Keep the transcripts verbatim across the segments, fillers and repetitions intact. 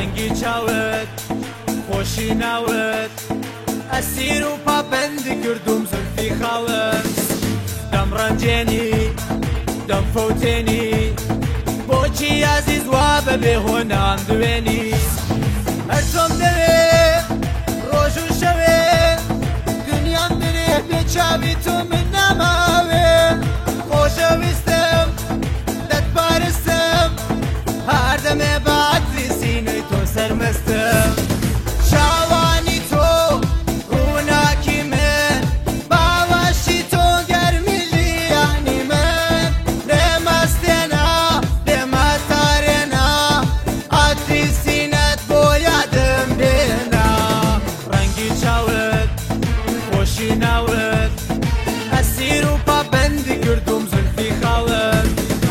ڕەنگی چاوت خۆشی ناوت ئەسیر و پاپەندی کردوم زولفی خاوت دەم ڕەنجێنی دەم فەوتێنی بۆچی یازیز وا بەبێ هۆنام دوێنی هەر تۆم دەوێ ڕۆژ و شەوێ دنیام درێ بێ چاوی تۆ من ناماوێ خۆشەویستم دەتپارستم هەر دەمێ بە عەتری سینەی تۆ سەرمەستم چاوانی تۆ ڕووناکی من باوەشی تۆ گەرمی ژیانی من لێمەستێنە لێمە تارێنە عەتری سینەت بۆ یادم دێنە ڕەنگی چاوت خۆشی ناوت ئەسیر و پاپەندی کردوم زولفی خاوت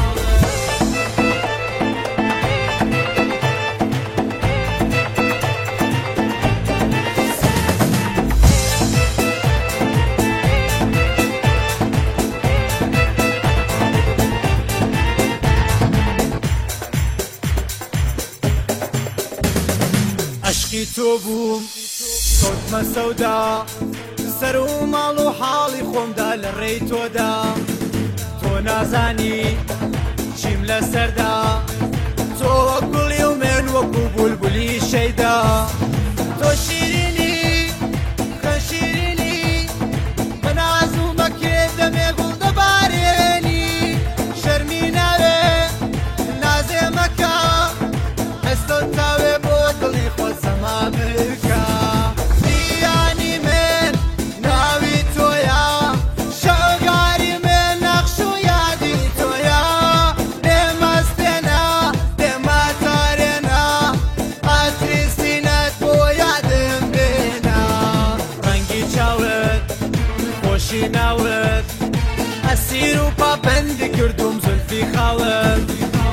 عشقی تۆ بووم کەوتمە سەودا سەر و ماڵ و حاڵی خۆمدا لە ڕێی تۆدا تۆ نازانی چیم لەسەردا تۆ وەک گوڵی و من وەکو بولبولی شەیدا تۆ شیرینی خە شیرینی بە ناز و بەکێ دەمێ گوڵ دەبارێنی شەرمی ناوێ نازێ مەکە ئێستا تاوێ بۆ دڵی خۆ سەما بکە دیانی من ناوی تۆیە شەوگاری من نەخش و یادی تۆیە لێمەستێنە لێمە تارێنە عەتری سینەت بۆ یادم بێنە ڕەنگی چاوت خۆشی ناوت ئەسیر و پاپەندی کردوم زولفی خاوت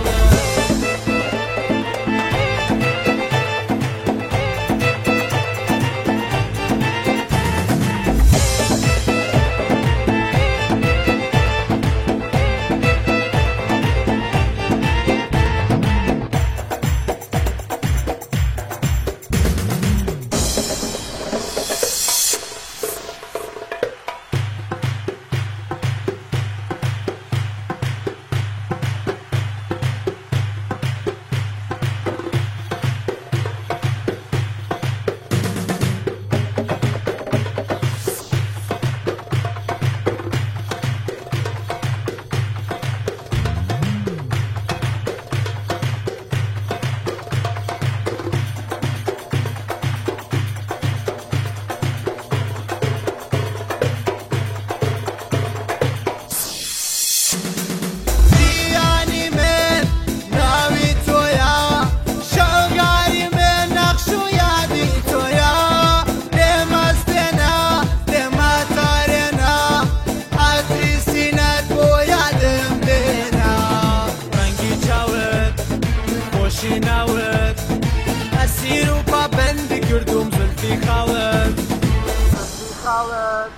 خۆشی ناوت ئەسیر و پاپەندی کردوم زولفی خاوت